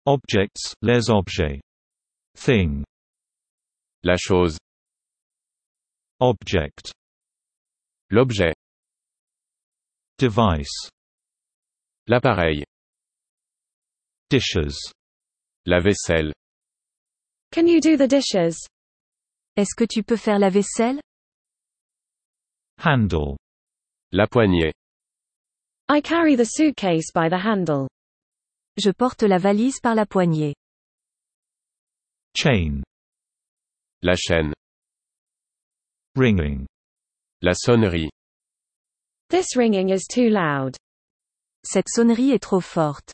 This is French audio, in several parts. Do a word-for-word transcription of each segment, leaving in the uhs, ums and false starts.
Objects, les objets. Thing. La chose. Object. L'objet. Device. L'appareil. Dishes. La vaisselle. Can you do the dishes? Est-ce que tu peux faire la vaisselle? Handle. La poignée. I carry the suitcase by the handle. Je porte la valise par la poignée. Chain. La chaîne. Ringing. La sonnerie. This ringing is too loud. Cette sonnerie est trop forte.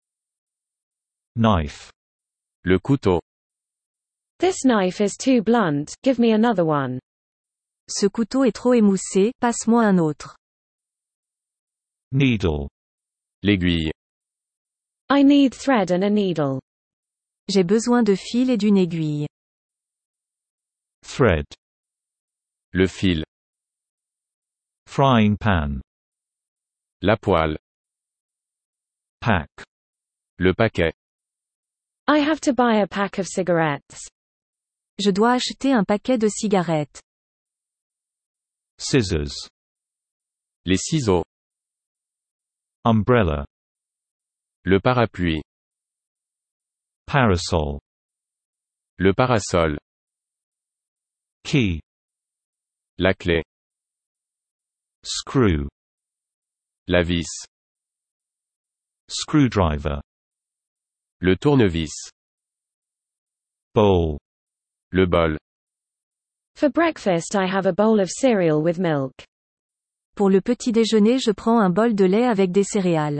Knife. Le couteau. This knife is too blunt, give me another one. Ce couteau est trop émoussé, passe-moi un autre. Needle. L'aiguille. I need thread and a needle. J'ai besoin de fil et d'une aiguille. Thread. Le fil. Frying pan. La poêle. Pack. Le paquet. I have to buy a pack of cigarettes. Je dois acheter un paquet de cigarettes. Scissors. Les ciseaux. Umbrella. Le parapluie. Parasol. Le parasol. Key. La clé. Screw. La vis. Screwdriver. Le tournevis. Bowl. Le bol. For breakfast I have a bowl of cereal with milk. Pour le petit déjeuner, je prends un bol de lait avec des céréales.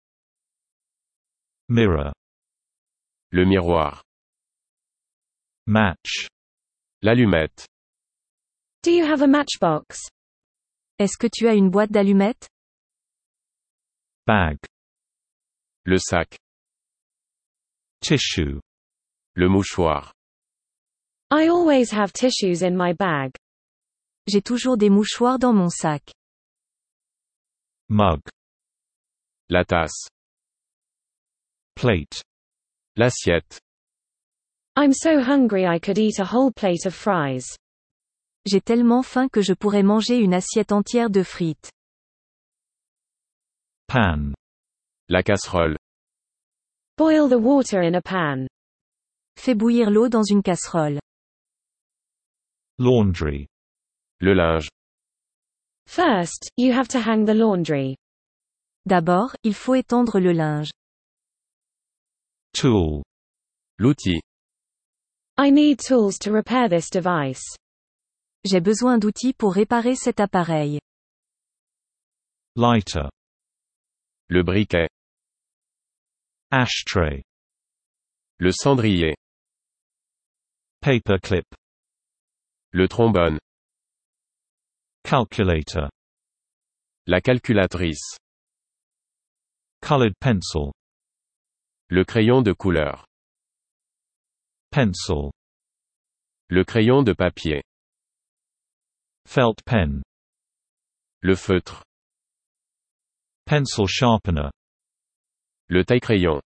Mirror. Le miroir. Match. L'allumette. Do you have a matchbox? Est-ce que tu as une boîte d'allumettes? Bag. Le sac. Tissue. Le mouchoir. I always have tissues in my bag. J'ai toujours des mouchoirs dans mon sac. Mug. La tasse. Plate. L'assiette. I'm so hungry I could eat a whole plate of fries. J'ai tellement faim que je pourrais manger une assiette entière de frites. Pan. La casserole. Boil the water in a pan. Fais bouillir l'eau dans une casserole. Laundry. Le linge. First, you have to hang the laundry. D'abord, il faut étendre le linge. Tool. L'outil. I need tools to repair this device. J'ai besoin d'outils pour réparer cet appareil. Lighter. Le briquet. Ashtray. Le cendrier. Paperclip. Le trombone. Calculator. La calculatrice. Colored pencil. Le crayon de couleur. Pencil. Le crayon de papier. Felt pen. Le feutre. Pencil sharpener. Le taille-crayon.